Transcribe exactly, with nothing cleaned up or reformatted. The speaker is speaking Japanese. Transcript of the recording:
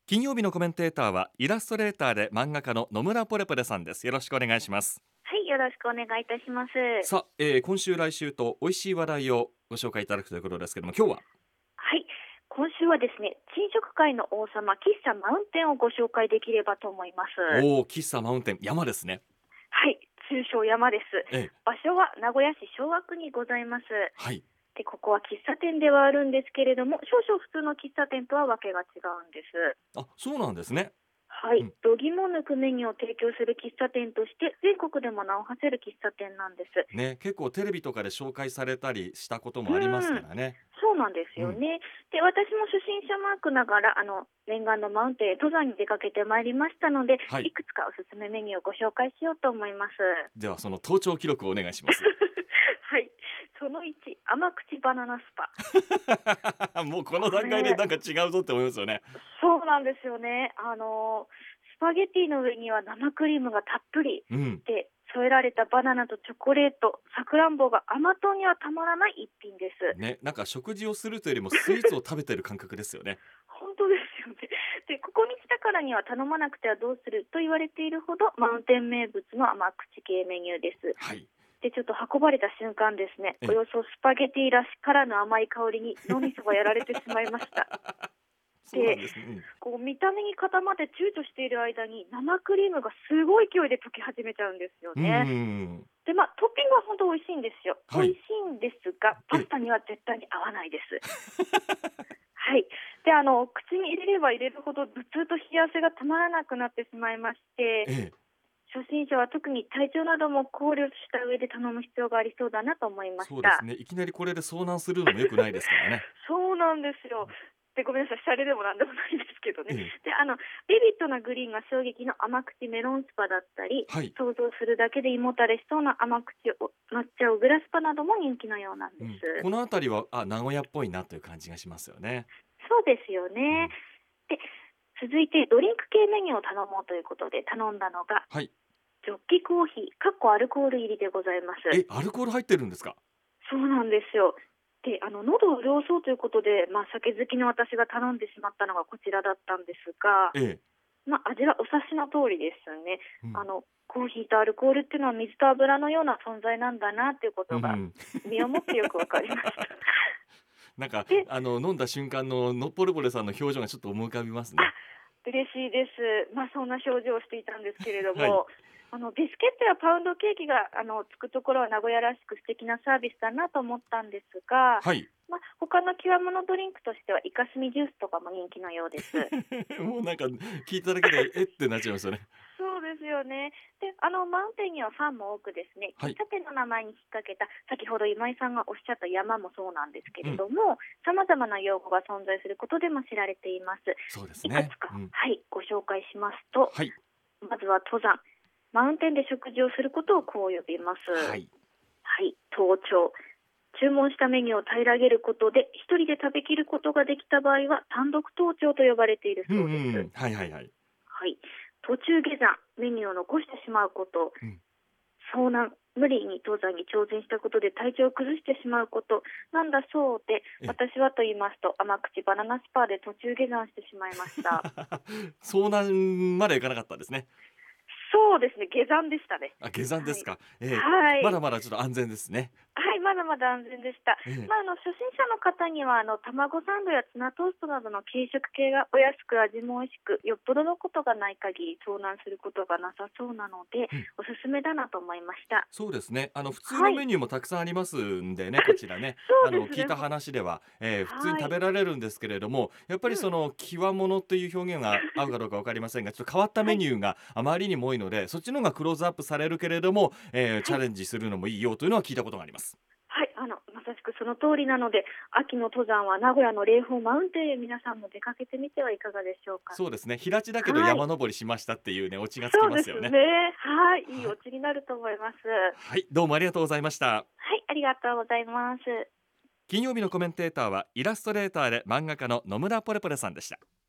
金曜日のコメンテーターはイラストレーターで漫画家の野村ポレポレさんです。よろしくお願いします。 はい、よろしくお願いいたします。 さあ、えー、今週来週と美味しい話題をご紹介いただくということですけども、今日ははい、今週はですね、珍食界の王様、喫茶マウンテンをご紹介できればと思います。 おー、喫茶マウンテン、山ですね。 はい、通称山です。 ええ、 場所は名古屋市昭和区にございます。 はい。 で、ここは喫茶店ではあるんですけれども、少々普通の喫茶店とはわけが違うんです。 あ、そうなんですね。 はい、 うん、 度肝抜くメニューを提供する喫茶店として全国でも名を馳せる喫茶店なんです。 ね、結構テレビとかで紹介されたりしたことうもありますかん、 らね。 そうなんですうん、 よね。で、私も初心者マークながら、あの、念願のマウンテンへ登山に出かけてまいりましたので、 はい。 いくつかおすすめメニューをご紹介しようと思います。 ではその登頂記録をお願いします。 はい。そのいち、甘口バナナスパ。 もうこのこ段階でれ、 なんか違うぞって思いますよね。 そうなんですよね。あの、スパゲティの上には生クリームがたっぷり。 うん。 で、添えられたバナナとチョコレート、さくらんぼが甘党にはたまらない一品です。 ね、なんか食事をするというよりもスイーツを食べてる感覚ですよね。 本当ですよね。で、ここに来たからには頼まなくてはどうすると言われているほどマウンテン名物の甘口系メニューです。 はい。 で、ちょっと運ばれた瞬間ですね、おええ、 よそスパゲティらしからぬ甘い香りに脳みそがやられてしまいました。で、 そうなんですね。うん。 こう見た目に固まって躊躇している間に生クリームがすごい勢いで溶け始めちゃうんですようーね。 ん。 で、まあ、トッピングは本当美味しいんですよ。 はい。 美味しいんですが、パスええ。 タには絶対に合わないです。はい。で、あの、口に入れれば入れるほど頭痛と冷や汗がたまらなくなってしまいまして、 ええ。 初心者は特に体調なども考慮した上で頼む必要がありそうだなと思いました。 そうですね。いきなりこれで遭難するのも良くないですからね。 そうなんですよ。で、ごめんなさい、シャレでもなんでもないんですけどね。 ええ。 で、あの、ビビッドなグリーンが衝撃の甘口メロンスパだったり、 はい。 想像するだけで胃もたれしそうな甘口を抹茶をグラスパなども人気のようなんうん。 です。 このあたりは、あ、名古屋っぽいなという感じがしますよね。 そうですよね。 うん。 で、続いてドリンク系メニューを頼もうということで頼んだのが、 はい。 ジョッキコーヒー、かっこアルコール入りでございます。 え、アルコール入ってるんですか？ そうなんですよ。で、あの、喉を潤そうということで、まあ、酒好きの私が頼んでしまったのがこちらだったんですが、 ええ。 まあ、味はお察しの通りですね。 うん。 あの、コーヒーとアルコールっていうのは水と油のような存在なんだなっていうことがうん。 身をもってよくわかりました。 なんか、 で、 あの、飲んだ瞬間ののっぽるぼれさんの表情がちょっと思い浮かびますあ、 ね。 嬉しいです。まあ、そんな表情をしていたんですけれどはい。 も、あの、ビスケットやパウンドケーキが、あの、つくところは名古屋らしく素敵なサービスだなと思ったんですが、 はい。 まあ、他の極物ドリンクとしてはイカスミジュースとかも人気のようです。 もうなんか聞いただけで、えってなっちゃいますよね。 そうですよね。で、あの、マウンテンにはファンも多くですね、 はい。 喫茶店の名前に引っ掛けた、先ほど今井さんがおっしゃった山もそうなんですけうん。 れども、様々な用語が存在することでも知られています。 そうですね。 いくつか、 うん。 はい、ご紹介しますと、 はい。 まずは登山。マウンテンで食事をすることをこう呼びます。 はい。 はい、登頂。注文したメニューを平らげることで、一人で食べきることができた場合は、単独登頂と呼ばれているうんうんそうです。 うん。はいはいはい。 はい。途中下山、メニューを残してしまうこと、 うん。 遭難、無理に登山に挑戦したことで体調を崩してしまうことなんだそうで、 え。 私はと言いますと甘口バナナスパーで途中下山してしまいました。 遭難までいかなかったですね。 そうですね、下山でしたね。 あ、下山ではい。 すか。ええ、 はい。 まだまだちょっと安全ですね。 はい、まだまだ安全でした。 ええ。 まあ、あの初心者の方にはあの卵サンドやツナトーストなどの軽食系がお安く味も美味しく、よっぽどのことがない限り遭難することがなさそうなので、 うん。 おすすめだなと思いました。 そうですね。あの普通はい。 のメニューもたくさんありますんでね、こちらね。あのそうですね。 聞いた話では、えー普通にはい。 食べられるんですけれども、やっぱうん。 りその極物という表現が合うかどうかわかりませんが、ちょっと変わったはい。 メニューがあまりにも多いので、そっちの方がクローズアップされるけれども、えーチはい。 ャレンジするのもいいよというのは聞いたことがあります。 はい、あの、まさしくその通りなので、秋の登山は名古屋の霊峰マウンテンへ皆さんも出かけてみてはいかがでしょうか。 そうですね。平地だけどはい。 山登りしましたっていうね、オチがつきそうますよね。 ですね。はい。いいはい。 お家になると思います。 はい、どうもありがとうございました。 はい、ありがとうございます。 金曜日のコメンテーターはイラストレーターで漫画家の野村ポレポレさんでした。